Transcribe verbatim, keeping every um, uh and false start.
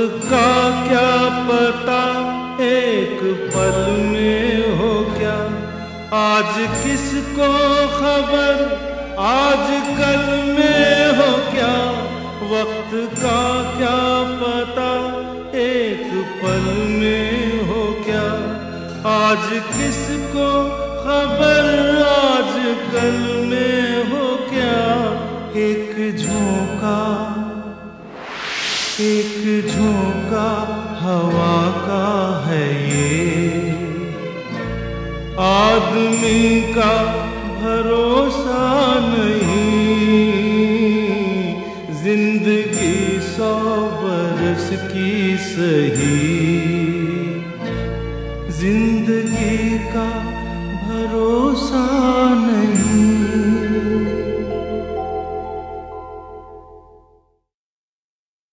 का क्या पता एक पल में हो क्या, आज किसको खबर आज कल में हो क्या। वक्त का क्या पता एक पल में हो क्या, आज किसको खबर आज कल में हो क्या। एक झोंका एक झोंका हवा का है ये, आदमी का भरोसा नहीं। जिंदगी सौ बरस की सही, जिंदगी का भरोसा